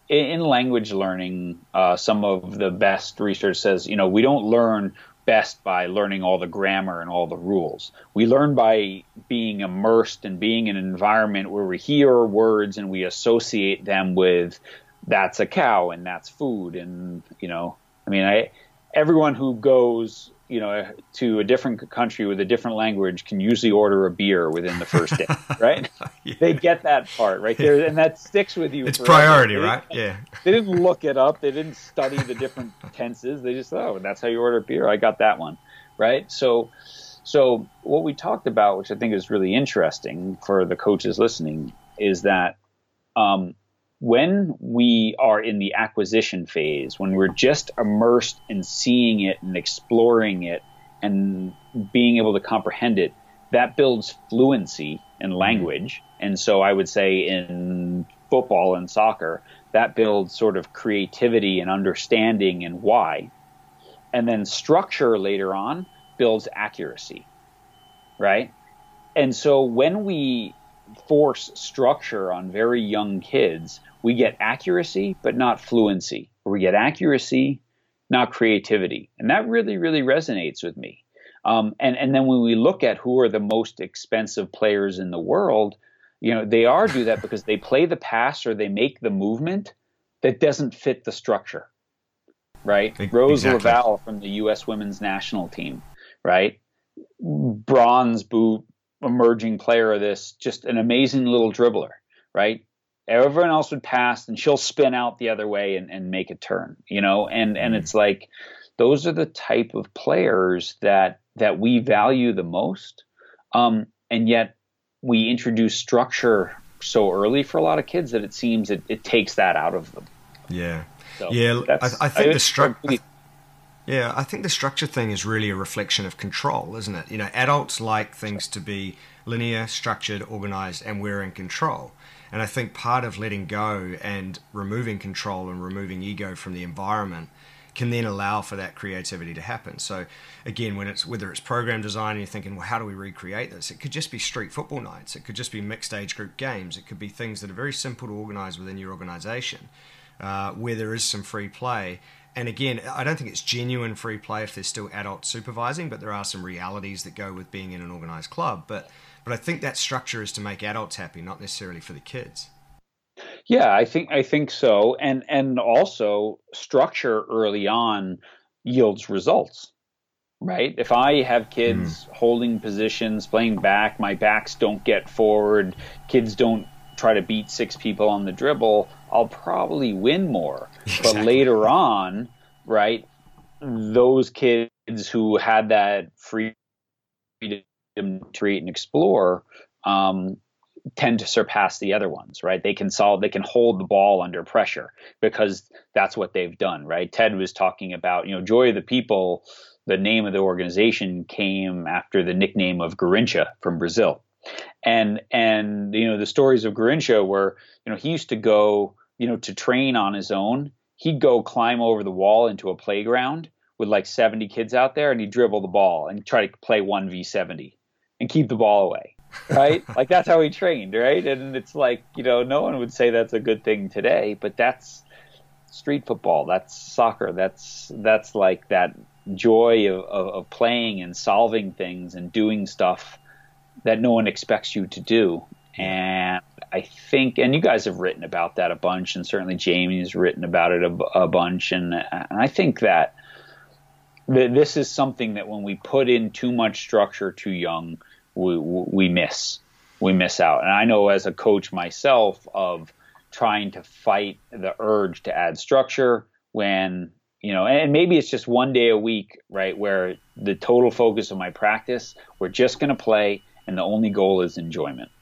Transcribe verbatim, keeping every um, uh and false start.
in, in language learning, uh, some of the best research says, you know, we don't learn best by learning all the grammar and all the rules. We learn by being immersed and being in an environment where we hear words and we associate them with that's a cow and that's food. And, you know, I mean, I, everyone who goes, you know, to a different country with a different language can usually order a beer within the first day, right? Yeah. They get that part right there, and that sticks with you. It's forever. Priority, right? Yeah. They didn't look it up. They didn't study the different tenses. They just, oh, that's how you order beer. I got that one, right? So, so what we talked about, which I think is really interesting for the coaches listening, is that um, when we are in the acquisition phase, when we're just immersed in seeing it and exploring it and being able to comprehend it, that builds fluency in language. And so I would say in football and soccer, that builds sort of creativity and understanding and why. And then structure later on builds accuracy, right? And so when we force structure on very young kids, we get accuracy, but not fluency. Or we get accuracy, not creativity. And that really, really resonates with me. Um, and, and then when we look at who are the most expensive players in the world, you know, they are do that because they play the pass or they make the movement that doesn't fit the structure, right? Exactly. Rose Lavelle from the U S women's national team, right? Bronze boot, emerging player of this, just an amazing little dribbler, right? Everyone else would pass and she'll spin out the other way and, and make a turn, you know? And, and it's like, those are the type of players that, that we value the most. Um, and yet we introduce structure so early for a lot of kids that it seems it, it takes that out of them. Yeah. So yeah. I, I think I, the structure, yeah, I think the structure thing is really a reflection of control, isn't it? You know, adults like things to be linear, structured, organized, and we're in control. And I think part of letting go and removing control and removing ego from the environment can then allow for that creativity to happen. So again, when it's whether it's program design and you're thinking, well, how do we recreate this? It could just be street football nights. It could just be mixed age group games. It could be things that are very simple to organize within your organization, uh, where there is some free play. And again, I don't think it's genuine free play if there's still adults supervising, but there are some realities that go with being in an organized club. But but I think that structure is to make adults happy, not necessarily for the kids. Yeah, I think I think so. And and also structure early on yields results, right? If I have kids mm. holding positions, playing back, my backs don't get forward, kids don't try to beat six people on the dribble, I'll probably win more. Exactly. But later on, right, those kids who had that freedom to create and explore um, tend to surpass the other ones, right? They can solve, they can hold the ball under pressure because that's what they've done, right? Ted was talking about, you know, Joy of the People, the name of the organization came after the nickname of Garrincha from Brazil. And, and, you know, the stories of Garrincha were, you know, he used to go, you know, to train on his own. He'd go climb over the wall into a playground with like seventy kids out there and he'd dribble the ball and try to play one v seventy and keep the ball away. Right? Like that's how he trained, right? And it's like, you know, no one would say that's a good thing today, but that's street football. That's soccer. That's, that's like that joy of, of, of playing and solving things and doing stuff that no one expects you to do. And I think, and you guys have written about that a bunch, and certainly Jamie's written about it a, a bunch. And, and I think that th- this is something that when we put in too much structure too young, we, we miss, we miss out. And I know as a coach myself of trying to fight the urge to add structure when, you know, and maybe it's just one day a week, right, where the total focus of my practice, we're just going to play and the only goal is enjoyment.